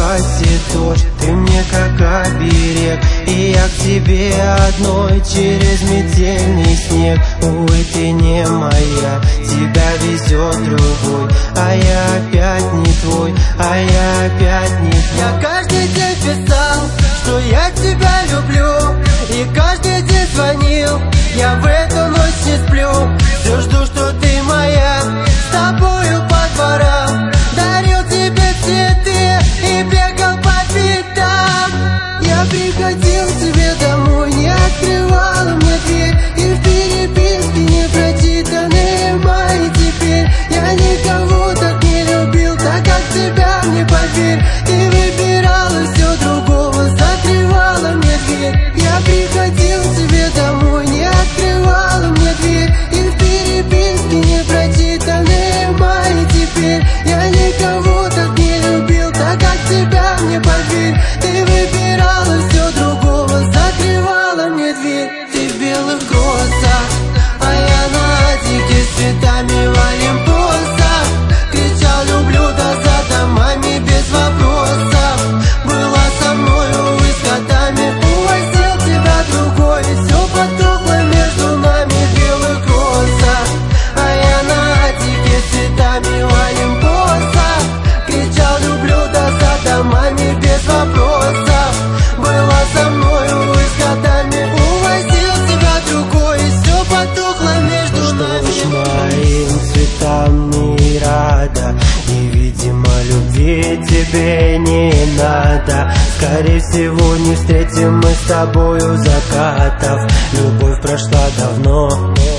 гасит дождь, ты мне как оберег, и я к тебе одной через метельный снег. Увы, ты не моя, тебя везет другой, а я опять не твой, а я опять не твой. Я каждый день писал, что я тебя люблю, и каждый день звонил, я в эту ночь не сплю. Все жду, что ты моя, с тобою по дворам, дарил тебе цветы и бегал по пятам. Я приходил к тебе домой, не открывала мне дверь, и в переписке не прочитанные мои теперь. Я никого так не любил, так как тебя, не поверь. Ты выбирала все другого, закрывала мне дверь. Я приходил к тебе домой, не открывала мне дверь, и в переписке не прочитанные мои теперь. Я никого так не любил, так как тебя, не поверь. Ты выбирала все другого, закрывала мне дверь. Ты в белых розах, а я на Атике с цветами в Олимпосах. Кричал люблю, да за домами без вопросов. Была со мной, увы, с годами, увозил тебя другой, и все потухло между нами в белых розах, а я на Атике с цветами в Олимпосах. Кричал люблю, да за домами без вопросов. Была со мной, увы, с годами, увозил тебя другой, и все потухло между нами. Что ж, моим цветам не рада, и, видимо, любви тебе не надо. Скорее всего, не встретим мы с тобою закатов. Любовь прошла давно,